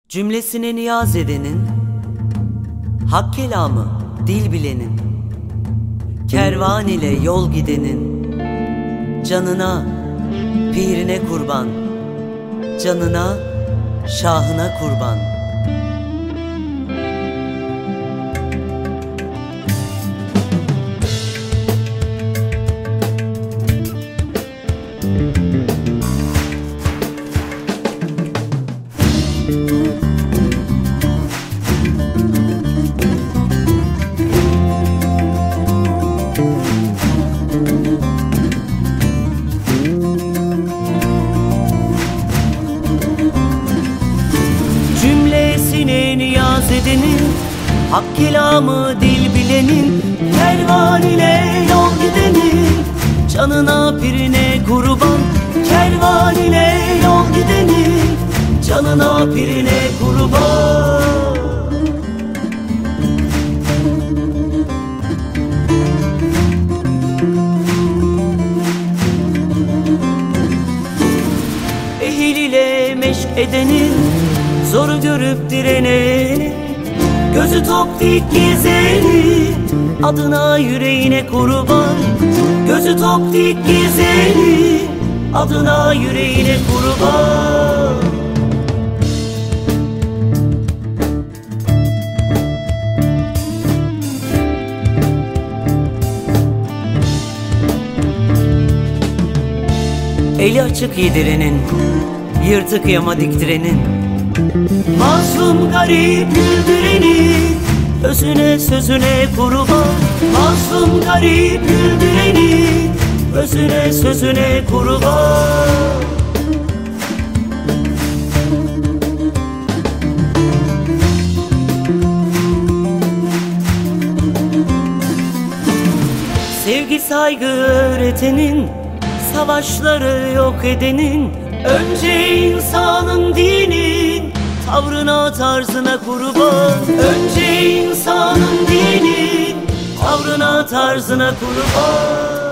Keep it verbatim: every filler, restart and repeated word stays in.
Cümlesine niyaz edenin, hak kelamı dil bilenin, kervan ile yol gidenin, canına, pirine kurban, canına, şahına kurban. Cümlesine niyaz edenin, hak kelamı dil bilenin, kervan ile yol gidenin, canına pirine kurban, kervan ile yol gidenin, canına pirine kurban. Ehil ile meşk edenin, zoru görüp direnin, gözü tok dik gezenin, adına yüreğine kurban, gözü tok dik gezenin, adına yüreğine kurban. Eli açık yedirenin, yırtık yama diktirenin, mazlum garip güldürenin, özüne sözüne kurban, mazlum garip güldürenin, özüne sözüne kurban. Sevgi saygı öğretenin, savaşları yok edenin, önce insanın dinin, tavrına tarzına kurban, önce insanın dinin, tavrına tarzına kurban.